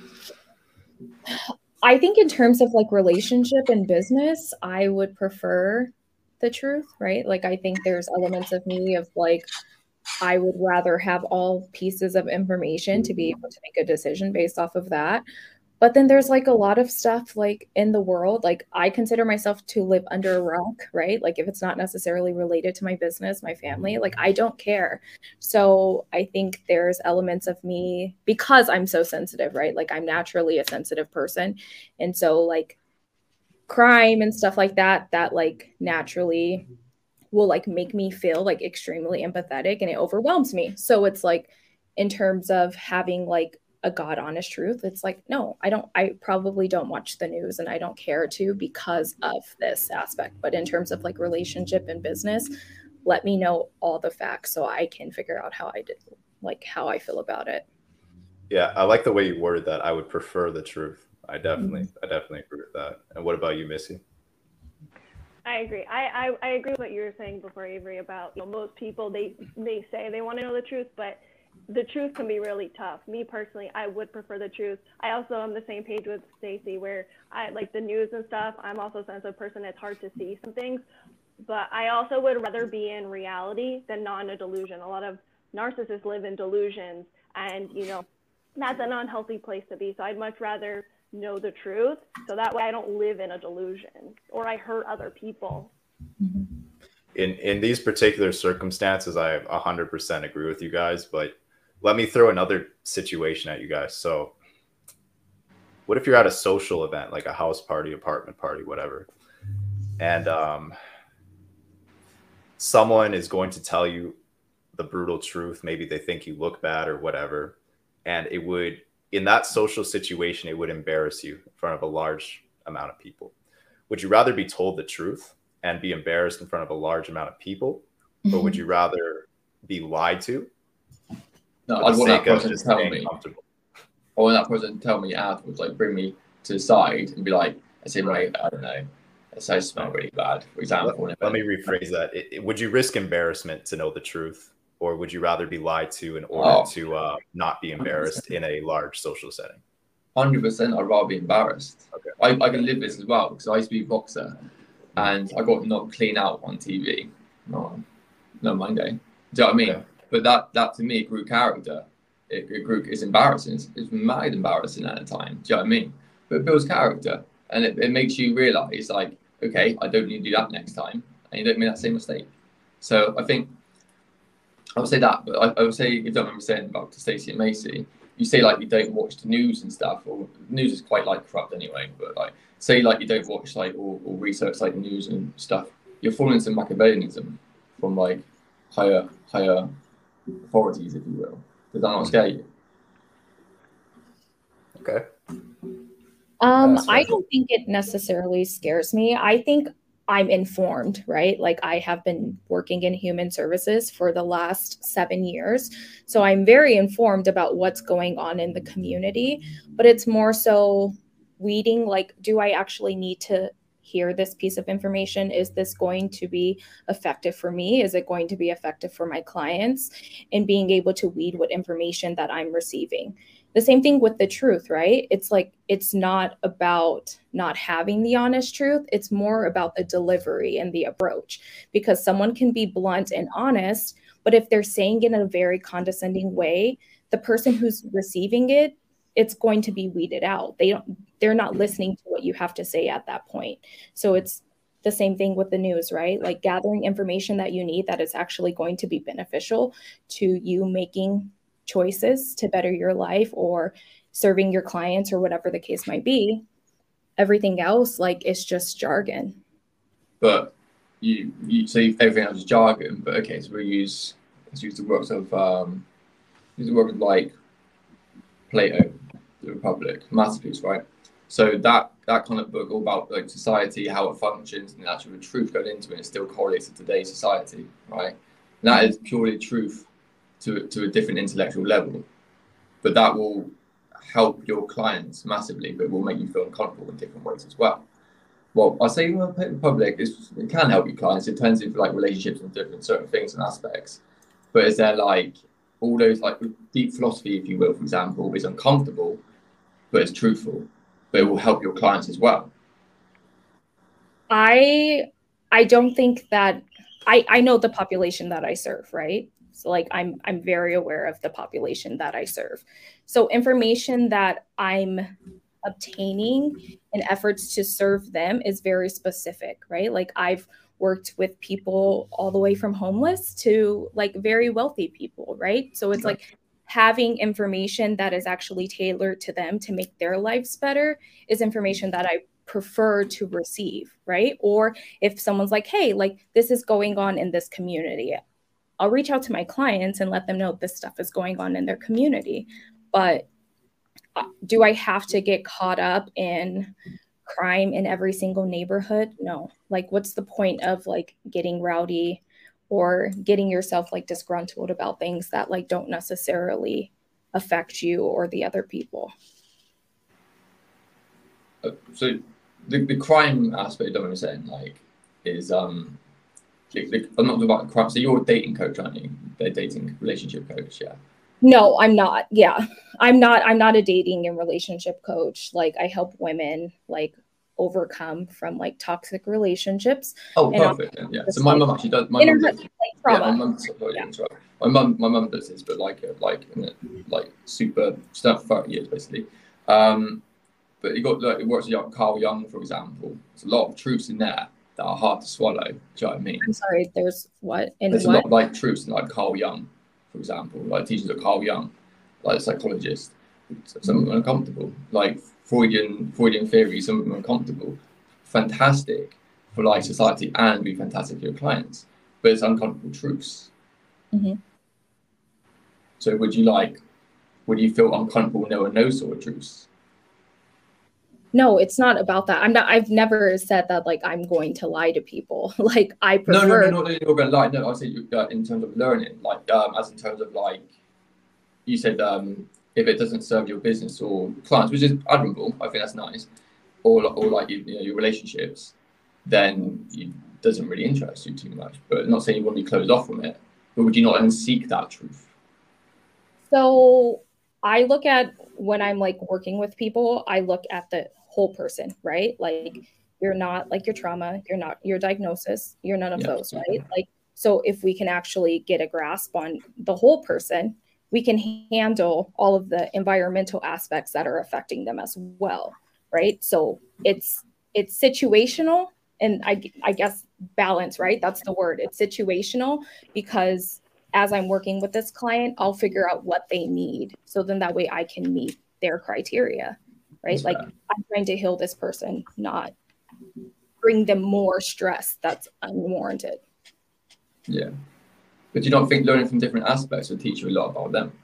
I think in terms of like relationship and business, I would prefer the truth, right? Like, I think there's elements of me of like, I would rather have all pieces of information to be able to make a decision based off of that. But then there's like a lot of stuff like in the world, like I consider myself to live under a rock, right? Like if it's not necessarily related to my business, my family, like I don't care. So I think there's elements of me, because I'm so sensitive, right? Like I'm naturally a sensitive person. And so like crime and stuff like that, that like naturally will like make me feel like extremely empathetic, and it overwhelms me. So it's like, in terms of having like a God honest truth, it's like, no, I don't, I probably don't watch the news and I don't care to because of this aspect. But in terms of like relationship and business, let me know all the facts so I can figure out how I did, like how I feel about it. Yeah. I like the way you worded that. I would prefer the truth. I definitely, mm-hmm. I definitely agree with that. And what about you, Missy? I agree. I, I, I agree with what you were saying before, Avery, about, you know, most people, they, they say they want to know the truth, but the truth can be really tough. Me personally, I would prefer the truth. I also am the same page with Stacey, where I like the news and stuff. I'm also a sensitive person. It's hard to see some things, but I also would rather be in reality than not in a delusion. A lot of narcissists live in delusions, and, you know, that's an unhealthy place to be. So I'd much rather know the truth, so that way I don't live in a delusion or I hurt other people. Mm-hmm. In in these particular circumstances, I one hundred percent agree with you guys, but let me throw another situation at you guys. So what if you're at a social event, like a house party, apartment party, whatever, and um, someone is going to tell you the brutal truth. Maybe they think you look bad or whatever. And it would, in that social situation, it would embarrass you in front of a large amount of people. Would you rather be told the truth and be embarrassed in front of a large amount of people? Or would you rather be lied to? No, I'd want that person to tell me. I want that person to tell me afterwards, like bring me to the side and be like, I say, right, I don't know, it I smell really bad, for example. Let, let me rephrase that. It, it, would you risk embarrassment to know the truth? Or would you rather be lied to in order oh. to uh, not be embarrassed in a large social setting? one hundred percent I'd rather be embarrassed. Okay. I, I can live this as well, because I used to be a boxer and I got knocked clean out on T V. No, no Monday. Do you know what I mean? Okay. But that, that to me grew character. It, it grew, it's embarrassing. It's, it's mad embarrassing at the time. Do you know what I mean? But it builds character. And it, it makes you realise, like, okay, I don't need to do that next time. And you don't make that same mistake. So I think, I would say that, but I, I would say, if you don't remember saying about to Stacey and Macy, you say like you don't watch the news and stuff, or news is quite like corrupt anyway, but like say like you don't watch like or, or research like news and stuff, you're falling into Machiavellianism from like higher higher authorities, if you will. Does that not scare you? Okay. Um, I don't think it necessarily scares me. I think I'm informed, right? Like I have been working in human services for the last seven years. So I'm very informed about what's going on in the community, but it's more so weeding, like, do I actually need to hear this piece of information? Is this going to be effective for me? Is it going to be effective for my clients? And being able to weed what information that I'm receiving. The same thing with the truth, right? It's like, it's not about not having the honest truth. It's more about the delivery and the approach, because someone can be blunt and honest, but if they're saying it in a very condescending way, the person who's receiving it, it's going to be weeded out. They don't, they're not listening to what you have to say at that point. So it's the same thing with the news, right? Like gathering information that you need that is actually going to be beneficial to you making choices to better your life or serving your clients or whatever the case might be. Everything else, like, it's just jargon. But you, you say everything else is jargon, but okay, so we use, let's use the works of, um, use the work of like Plato, The Republic, masterpiece, right? So that that kind of book all about like society, how it functions, and actually the truth going into it, it still correlates to today's society, right? And that is purely truth to to a different intellectual level, but that will help your clients massively, but will make you feel uncomfortable in different ways as well. Well, I say, well, Republic is, it can help your clients. It turns into like relationships and different certain things and aspects. But is there like all those like deep philosophy, if you will, for example, is uncomfortable, but it's truthful, but it will help your clients as well? I I don't think that I I know the population that I serve, right? So like I'm I'm very aware of the population that I serve. So information that I'm obtaining in efforts to serve them is very specific, right? Like I've worked with people all the way from homeless to like very wealthy people, right? So it's like having information that is actually tailored to them to make their lives better is information that I prefer to receive, right? Or if someone's like, hey, like this is going on in this community, I'll reach out to my clients and let them know this stuff is going on in their community. But do I have to get caught up in crime in every single neighborhood? No. Like, what's the point of like getting rowdy or getting yourself like disgruntled about things that like don't necessarily affect you or the other people? Uh, so the, the crime aspect of what I'm saying, like, is um. I'm not talking about crime. So you're a dating coach, aren't you? They're dating relationship coach, yeah. No, I'm not. Yeah, I'm not. I'm not a dating and relationship coach. Like I help women like overcome from like toxic relationships. Oh, perfect. And yeah. So my mum actually does. My mum does. Like, yeah, my mum. Sorry, yeah. My mum. My mum does this, but like, like, like super stuff. Thirty years basically. Um, but you got like it works with Carl Jung, for example. There's a lot of truths in there that are hard to swallow. Do you know what I mean? I'm sorry, there's what? In There's what? a lot of like truths, like Carl Jung, for example, like teachers of Carl Jung, like a psychologist. Some of them are uncomfortable. Like Freudian Freudian theory, some of them are uncomfortable. Fantastic for like society and be fantastic for your clients, but it's uncomfortable truths. Mm-hmm. So would you like, would you feel uncomfortable knowing those sort of truths? No, it's not about that. I'm not, I've never said that like I'm going to lie to people. Like I prefer. No, no, no, not that you're going to lie. No, I said you, uh, in terms of learning, like um, as in terms of like, you said um, if it doesn't serve your business or clients, which is admirable, I think that's nice, or, or like you, you know, your relationships, then it doesn't really interest you too much. But not saying you want to be closed off from it, but would you not then seek that truth? So I look at when I'm like working with people, I look at the whole person, right? Like you're not like your trauma, you're not your diagnosis, you're none of Yeah. those, right? Like, so if we can actually get a grasp on the whole person, we can handle all of the environmental aspects that are affecting them as well, right? So it's it's situational, and I, I guess balance, right? That's the word. It's situational because as I'm working with this client, I'll figure out what they need. So then that way I can meet their criteria, right? That's like fair. I'm trying to heal this person, not bring them more stress that's unwarranted. Yeah. But do you not think learning from different aspects will teach you a lot about them?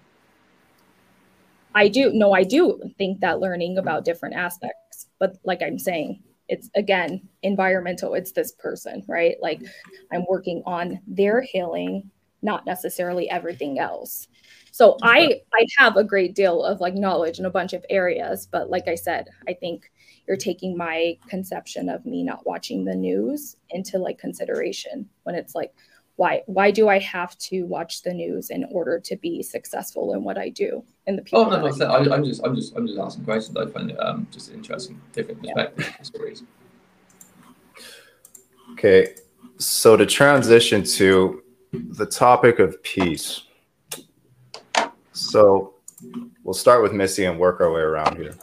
I do. No, I do think that learning about different aspects, but like I'm saying, it's again, environmental. It's this person, right? Like I'm working on their healing, not necessarily everything else. So I, I have a great deal of like knowledge in a bunch of areas, but like I said, I think you're taking my conception of me not watching the news into like consideration when it's like, why, why do I have to watch the news in order to be successful in what I do? And the people. Oh no, no, no I, I'm just, I'm just, I'm just asking questions. I find it um, just interesting, different perspectives and stories. Okay, so to transition to the topic of peace. So we'll start with Missy and work our way around here.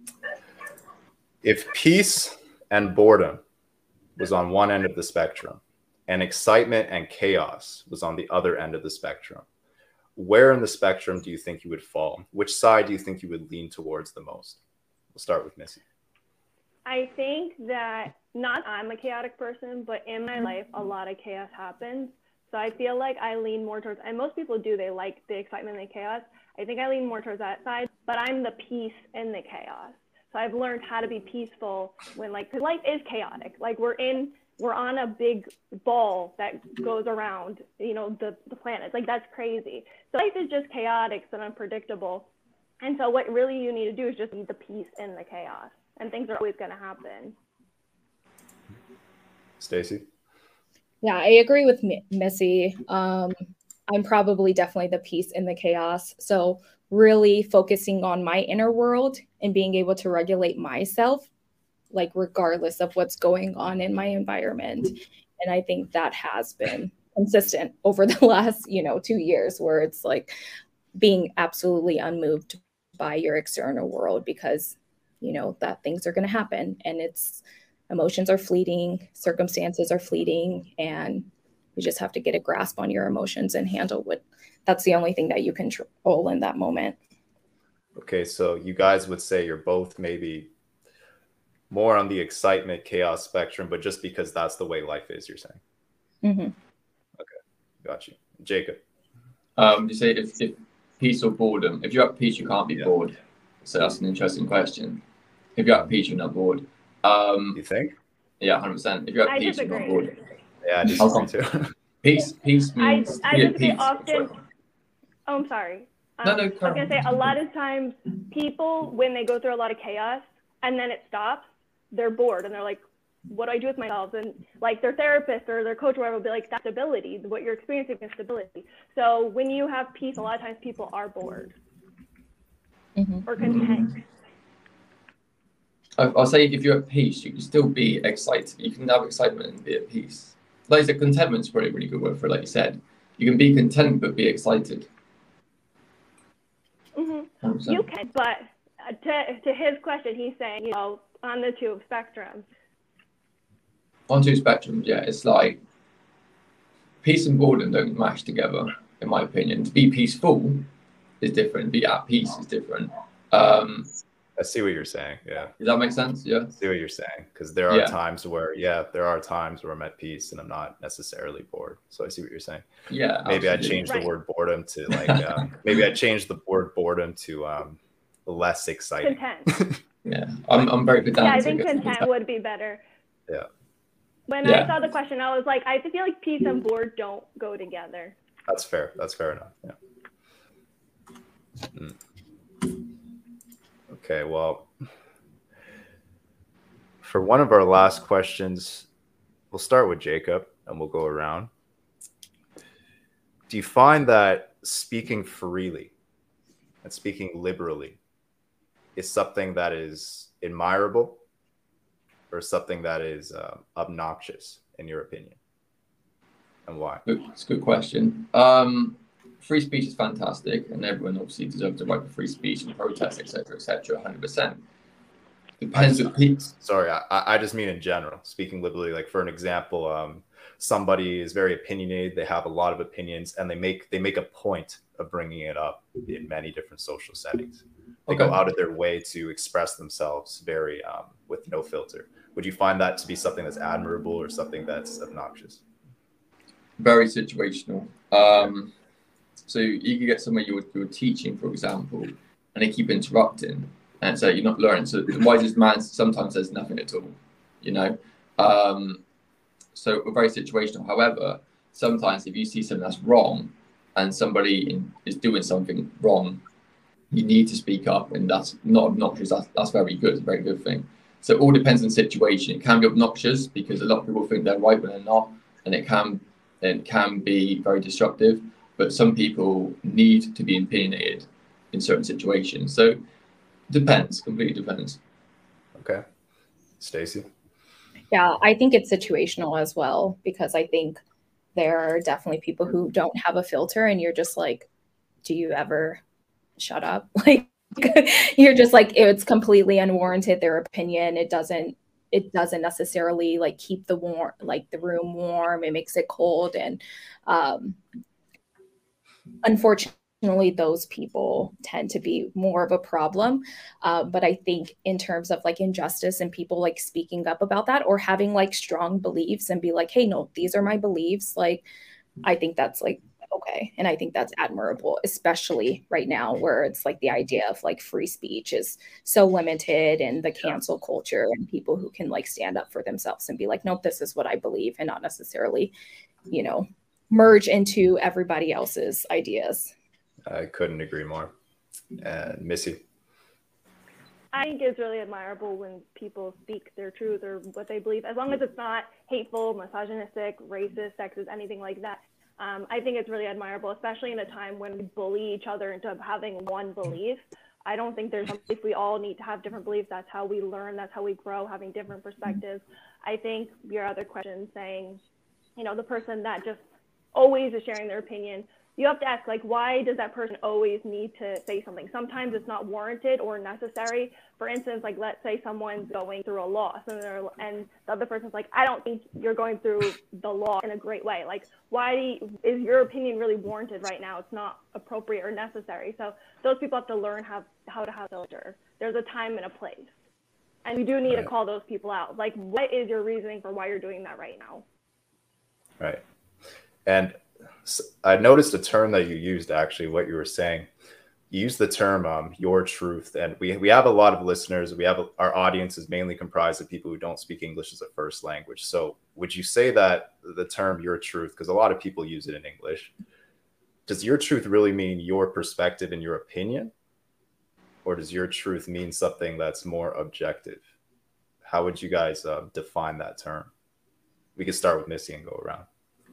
If peace and boredom was on one end of the spectrum and excitement and chaos was on the other end of the spectrum, where in the spectrum do you think you would fall? Which side do you think you would lean towards the most? We'll start with Missy. I think that not I'm a chaotic person, but in my life, a lot of chaos happens. So I feel like I lean more towards, and most people do, they like the excitement and the chaos. I think I lean more towards that side, but I'm the peace in the chaos. So I've learned how to be peaceful when like, because life is chaotic. Like we're in, we're on a big ball that goes around, you know, the, the planet. Like that's crazy. So life is just chaotic and unpredictable. And so what really you need to do is just be the peace in the chaos, and things are always going to happen. Stacey? Yeah, I agree with M- Missy. Um, I'm probably definitely the peace in the chaos. So really focusing on my inner world and being able to regulate myself, like regardless of what's going on in my environment. And I think that has been consistent over the last, you know, two years where it's like being absolutely unmoved by your external world because, you know, that things are going to happen and it's emotions are fleeting, circumstances are fleeting, and you just have to get a grasp on your emotions and handle what that's the only thing that you control in that moment. Okay, so you guys would say you're both maybe more on the excitement chaos spectrum, but just because that's the way life is, you're saying? Mm-hmm. Okay, got you. Jacob? Um, you say if, if peace or boredom, if you're at peace, you can't be yeah. bored. So that's an interesting question. If you're at peace, you're not bored. Um, you think? Yeah, one hundred percent. If you're at I peace, disagree. you're not bored. Yeah, I disagree too. Peace, peace means... I, I disagree often... Oh, I'm sorry. Um, no, no, I was going to say, a lot of times people, when they go through a lot of chaos and then it stops, they're bored and they're like, what do I do with myself? And like their therapist or their coach or whatever will be like, that's stability. What you're experiencing is stability. So when you have peace, a lot of times people are bored mm-hmm. or content. I'll say if you're at peace, you can still be excited. You can have excitement and be at peace. Like I said, contentment's probably a really good word for it, like you said. You can be content but be excited. Mm-hmm. You can, but to, to his question, he's saying, you know, on the two spectrums. on two spectrums, yeah, it's like peace and boredom don't match together, in my opinion. To be peaceful is different. To be at peace is different. Um, I see what you're saying. Yeah. Does that make sense? Yeah. I see what you're saying. Because there are Yeah. times where, yeah, there are times where I'm at peace and I'm not necessarily bored. So I see what you're saying. Yeah. Maybe I absolutely. change Right. the word boredom to like, um, maybe I change the word boredom to um, less exciting. Content. Yeah. I'm, I'm very pedantic. Yeah, I think content would be better. Yeah. When Yeah. I saw the question, I was like, I feel like peace and bored don't go together. That's fair. That's fair enough. Yeah. Mm. Okay. Well, for one of our last questions, we'll start with Jacob and we'll go around. Do you find that speaking freely and speaking liberally is something that is admirable or something that is uh, obnoxious in your opinion? And why? It's a good question. Um, free speech is fantastic, and everyone obviously deserves the right for free speech and protest, et cetera, et cetera, one hundred percent. Depends I on people. Sorry, I, I just mean in general, speaking liberally. Like for an example, um, somebody is very opinionated. They have a lot of opinions, and they make they make a point of bringing it up in many different social settings. They Okay. go out of their way to express themselves very um, with no filter. Would you find that to be something that's admirable or something that's obnoxious? Very situational. Um, so you can get somewhere you're, you're teaching, for example, and they keep interrupting, and so you're not learning. So the wisest man sometimes says nothing at all, you know. Um, so we're very situational. However, sometimes if you see something that's wrong, and somebody in, is doing something wrong, you need to speak up, and that's not obnoxious. That's that's very good. It's a very good thing. So it all depends on the situation. It can be obnoxious because a lot of people think they're right when they're not, and it can it can be very destructive. But some people need to be opinionated in certain situations. So it depends. Completely depends. Okay, Stacey. Yeah, I think it's situational as well, because I think there are definitely people who don't have a filter, and you're just like, do you ever shut up? Like, you're just like, it's completely unwarranted, their opinion. It doesn't, it doesn't necessarily like keep the warm, like the room warm. It makes it cold. And um, unfortunately, those people tend to be more of a problem. Uh, but I think in terms of like injustice and people like speaking up about that, or having like strong beliefs and be like, hey, no, these are my beliefs. Like, I think that's like, okay. And I think that's admirable, especially right now where it's like the idea of like free speech is so limited, and the cancel culture and people who can like stand up for themselves and be like, nope, this is what I believe, and not necessarily, you know, merge into everybody else's ideas. I couldn't agree more. And Missy. I think it's really admirable when people speak their truth or what they believe, as long as it's not hateful, misogynistic, racist, sexist, anything like that. Um, I think it's really admirable, especially in a time when we bully each other into having one belief. I don't think there's if we all need to have different beliefs. That's how we learn. That's how we grow, having different perspectives. I think your other question saying, you know, the person that just always is sharing their opinion, you have to ask, like, why does that person always need to say something? Sometimes it's not warranted or necessary. For instance, like, let's say someone's going through a loss, and, they're, and the other person's like, I don't think you're going through the loss in a great way. Like, why do you, is your opinion really warranted right now? It's not appropriate or necessary. So those people have to learn how, how to have filter. There's a time and a place. And we do need Right. to call those people out. Like, what is your reasoning for why you're doing that right now? Right. And I noticed a term that you used, actually, what you were saying. You used the term um, your truth. And we, we have a lot of listeners. We have a, our audience is mainly comprised of people who don't speak English as a first language. So would you say that the term your truth, because a lot of people use it in English, does your truth really mean your perspective and your opinion? Or does your truth mean something that's more objective? How would you guys uh, define that term? We could start with Missy and go around.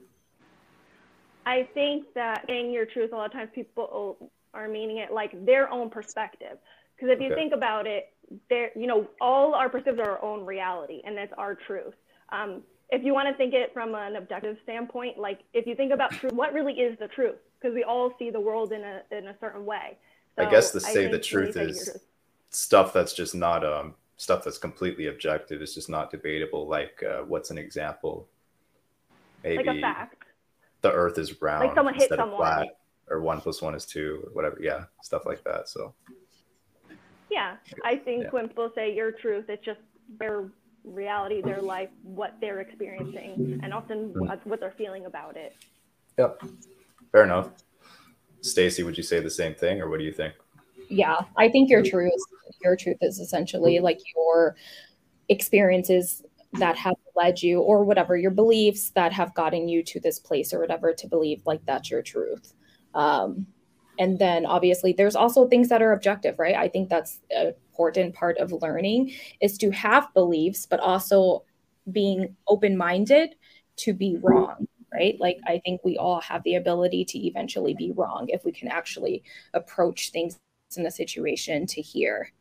I think that saying your truth, a lot of times people are meaning it like their own perspective. Because if you Okay. think about it, there, you know, all our perspectives are our own reality, and that's our truth. Um, if you want to think it from an objective standpoint, like if you think about truth, what really is the truth? Because we all see the world in a in a certain way. So I guess to say think the when you truth say your is truth- stuff that's just not um, stuff that's completely objective. It's just not debatable. Like, uh, what's an example? Maybe Like a fact. the Earth is round Like someone hit instead of someone. flat, or one plus one is two, or whatever. Yeah, stuff like that. So. Yeah, I think Yeah. when people say your truth, it's just their reality, their life, what they're experiencing, and often what, what they're feeling about it. Yep. Fair enough. Stacey, would you say the same thing, or what do you think? Yeah, I think your truth, your truth is essentially like your experiences that have led you, or whatever, your beliefs that have gotten you to this place or whatever, to believe like that's your truth. Um, and then obviously there's also things that are objective, right? I think that's an important part of learning, is to have beliefs, but also being open-minded to be wrong, right? Like, I think we all have the ability to eventually be wrong if we can actually approach things in a situation to hear.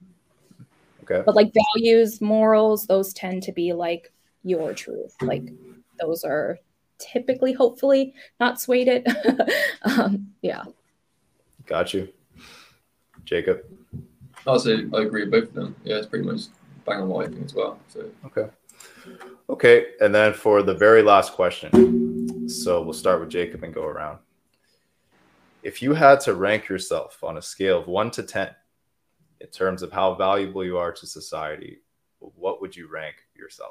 Okay. But like values, morals, those tend to be like your truth. Like, those are typically, hopefully, not swayed it. um, yeah. Got you. Jacob? Also, I agree with both of them. Yeah, it's pretty much bang on what I think as well. So Okay. Okay. And then for the very last question, so we'll start with Jacob and go around. If you had to rank yourself on a scale of one to ten in terms of how valuable you are to society, what would you rank yourself?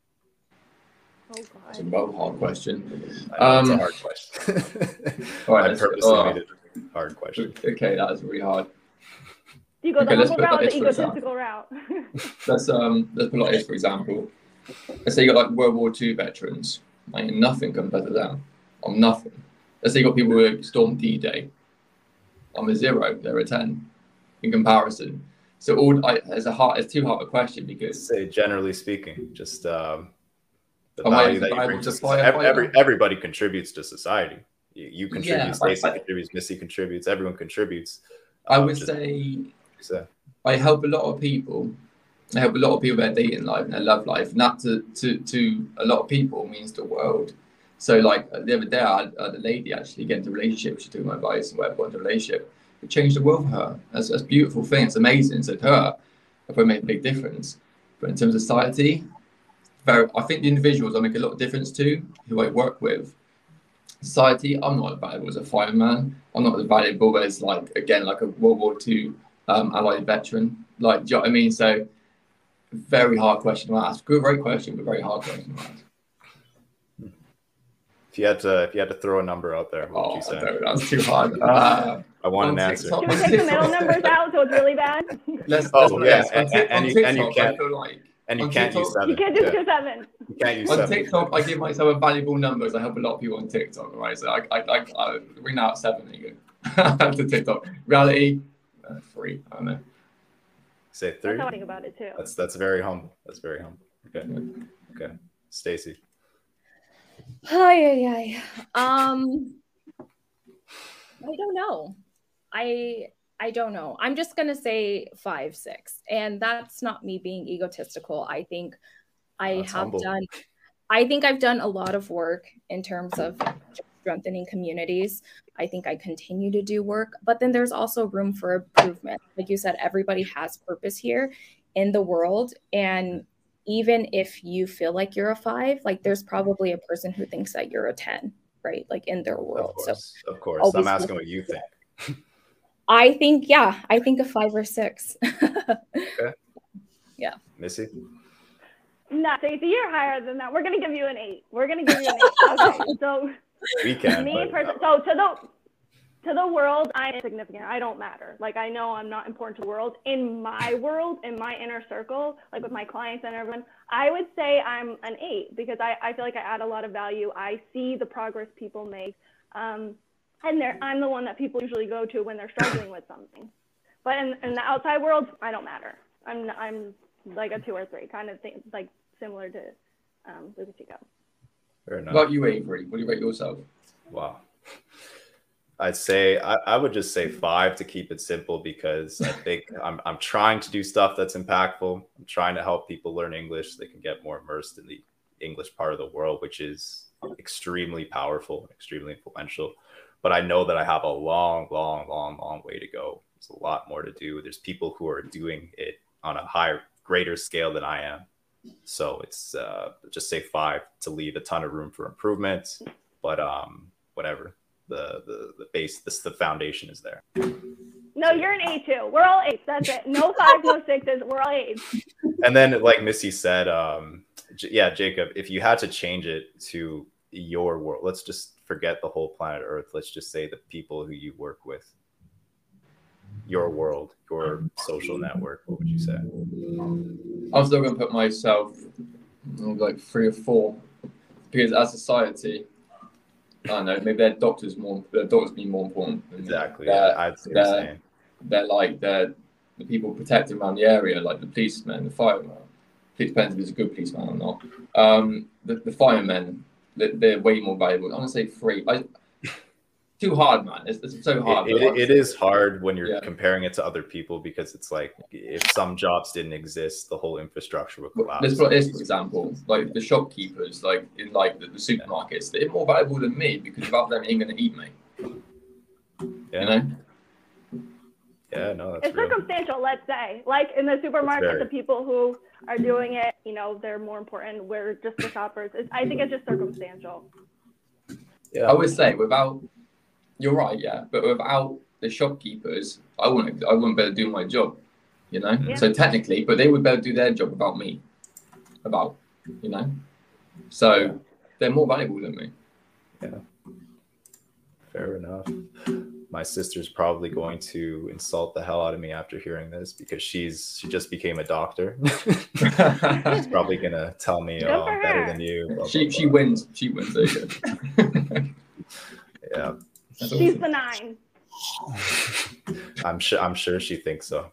Oh, it's a God. well hard question. I know Um, it's a hard question. all right, I let's- purposely oh. made it a hard question. Okay, that is really hard. Do you go Okay, the let's humble put route or that the for example. egotistical route? Let's um let's put it like this, for example. Let's say you got like World War Two veterans. Like nothing compared to them. I'm nothing. Let's say you got people who stormed D-Day. I'm a zero. They're a ten in comparison. So all I, it's a hard, it's too hard a question because Say generally speaking, just um, the Am I value that you able bring to to fly society. a Every, every, fighter? everybody contributes to society. You, you contribute, Yeah, Stacey I- I- contributes, Missy contributes, everyone contributes. I Um, would just- say so, I help a lot of people. I help a lot of people their dating life and their love life, and that to, to, to a lot of people means the world. So like the other day, I had, I had a lady actually get into a relationship. She took my advice and went into a relationship. It changed the world for her. That's, that's a beautiful thing. It's amazing. So to her, it probably made a big difference. But in terms of society, very, I think the individuals I make a lot of difference to, who I work with. Society, I'm not as valuable as a fireman. I'm not as valuable as like again like a World War Two um, allied veteran. Like, do you know what I mean? So, very hard question to ask. Good, great question, but very hard question to ask. if you had to, if you had to throw a number out there, what would Oh, you say? that was too hard. Uh, I want on an answer. TikTok- Should we take the middle numbers out so it's really bad? let's, Oh, let's yeah, yes, on and- Tik- and on you- and you TikTok, can't- I feel like And you on can't use TikTok- seven. You can't do Yeah. two seven. You can't use on seven. TikTok, I give myself a valuable numbers. I help a lot of people on TikTok, right? So I, I, I, I bring out seven. There you go. To TikTok. Reality, uh, three. I don't know. Say That's three. how I think about it too. That's that's very humble. That's very humble. Okay. Okay. Stacey. Hi, hi, hi. Um, I don't know. I I don't know. I'm just gonna say five, six, and that's not me being egotistical. I think I That's have humble. done. I think I've done a lot of work in terms of just strengthening communities. I think I continue to do work, but then there's also room for improvement. Like you said, everybody has purpose here in the world, and even if you feel like you're a five, like there's probably a person who thinks that you're a ten, right? Like in their Of world. So course. Of course. always I'm asking look- what you think. I think, yeah, I think a five or six. Missy. No, Stacey, you're higher than that. We're gonna give you an eight. We're gonna give you an eight. Okay, so We can. me but, person, so to the to the world, I am insignificant. I don't matter. Like I know I'm not important to the world. In my world, in my inner circle, like with my clients and everyone, I would say I'm an eight because I, I feel like I add a lot of value. I see the progress people make. Um, and they're, I'm the one that people usually go to when they're struggling with something. But in, in the outside world, I don't matter. I'm I'm like a two or three kind of thing, like similar to um, Lucas Chico. Fair enough. What about you, Avery? What do you rate yourself? Wow. I'd say I, I would just say five to keep it simple because I think I'm I'm trying to do stuff that's impactful. I'm trying to help people learn English so they can get more immersed in the English part of the world, which is extremely powerful, extremely influential. But I know that I have a long, long, long, long way to go. There's a lot more to do. There's people who are doing it on a higher, greater scale than I am. So it's uh, just say five to leave a ton of room for improvement. But um, whatever, the the the base, this the foundation is there. No, you're an A two. We're all eights. That's it. No fives, no sixes. We're all eights. And then, like Missy said, um, J- yeah, Jacob, if you had to change it to your world, let's just forget the whole planet Earth. Let's just say the people who you work with, your world, your social network. What would you say? I'm still going to put myself like three or four, because as society, I don't know, maybe their doctors more, their doctors be more important. Exactly. Yeah, I'd say the same. They're like they're the people protecting around the area, like the policemen, the firemen. It depends if it's a good policeman or not. Um, the, the firemen, they're, they're way more valuable. I'm gonna say three. I, too hard, man. It's, it's so hard. It, it, it is hard when you're yeah. comparing it to other people, because it's like if some jobs didn't exist, the whole infrastructure would collapse. Let's put this for example, like the shopkeepers, like in like the, the supermarkets, they're more valuable than me because without them, ain't gonna eat me. Yeah. You know. Yeah, no, that's it's real. circumstantial, let's say. Like in the supermarket, very. the people who are doing it, you know, they're more important. We're just the shoppers. It's, I think it's just circumstantial. Yeah. I would say without, you're right, yeah, but without the shopkeepers, I wouldn't, I wouldn't be able to do my job, you know. Yeah. So technically, but they would be able to do their job without me, about, you know. So yeah. They're more valuable than me. Yeah. Fair enough. My sister's probably going to insult the hell out of me after hearing this, because she's she just became a doctor. She's probably gonna tell me, "Oh, I'm better than you." Blah, she blah, she blah. wins. She wins. There you go. Yeah. That's She's awesome. The nine. I'm sure. I'm sure she thinks so.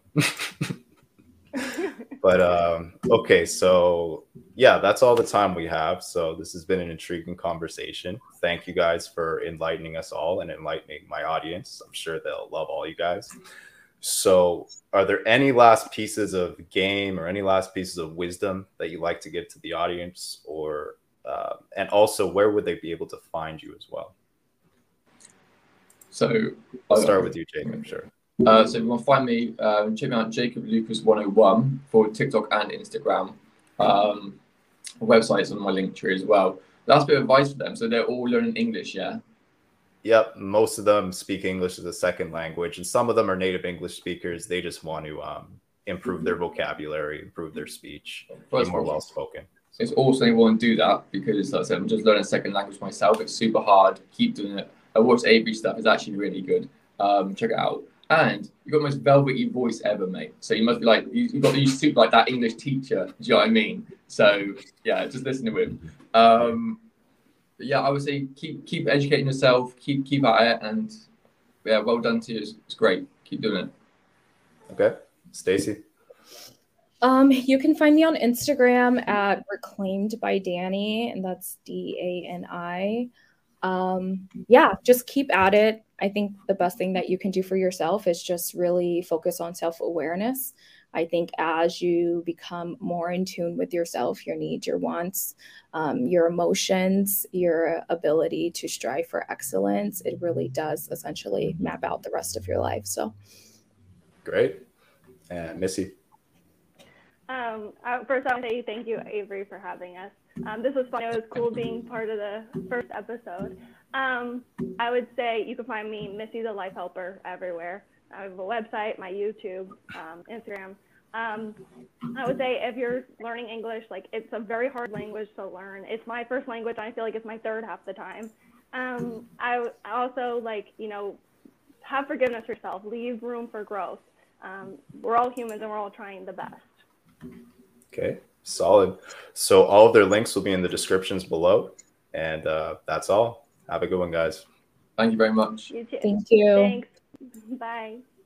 But um, okay, so yeah, that's all the time we have. So this has been an intriguing conversation. Thank you guys for enlightening us all and enlightening my audience. I'm sure they'll love all you guys. So are there any last pieces of game or any last pieces of wisdom that you like to give to the audience, or uh, and also where would they be able to find you as well? So I'll start with you, Jacob. Sure. Uh, so if you want to find me, um, check me out, Jacob Lucas one oh one for TikTok and Instagram. Um, website's on my link tree as well. That's a bit of advice for them. So they're all learning English, yeah? Yep. Most of them speak English as a second language, and some of them are native English speakers. They just want to um, improve their vocabulary, improve their speech, be more well-spoken. It's also they want to do that because, like I said, I'm just learning a second language myself. It's super hard. Keep doing it. I watch Avery stuff. It's actually really good. Um, check it out. And you've got the most velvety voice ever, mate. So you must be like, you, you've got you super like that English teacher. Do you know what I mean? So yeah, just listen to him. Um, but yeah, I would say keep keep educating yourself, keep keep at it, and yeah, well done to you. It's, it's great. Keep doing it. Okay, Stacey. Um, you can find me on Instagram at Reclaimed by Dani, and that's D A N I. Um, yeah, just keep at it. I think the best thing that you can do for yourself is just really focus on self-awareness. I think as you become more in tune with yourself, your needs, your wants, um, your emotions, your ability to strive for excellence, it really does essentially map out the rest of your life. So great. And Missy. Um, uh, first, I want to say thank you, Avery, for having us. Um, this was fun. It was cool being part of the first episode. Um, I would say you can find me, Missy the Life Helper, everywhere. I have a website, my YouTube, um, Instagram. Um, I would say if you're learning English, like it's a very hard language to learn. It's my first language. And I feel like it's my third half the time. Um, I, I also like, you know, have forgiveness for yourself. Leave room for growth. Um, we're all humans and we're all trying the best. Okay, solid. So all of their links will be in the descriptions below. And uh, that's all. Have a good one, guys. Thank you very much. You too. Thank you. Thanks. Bye.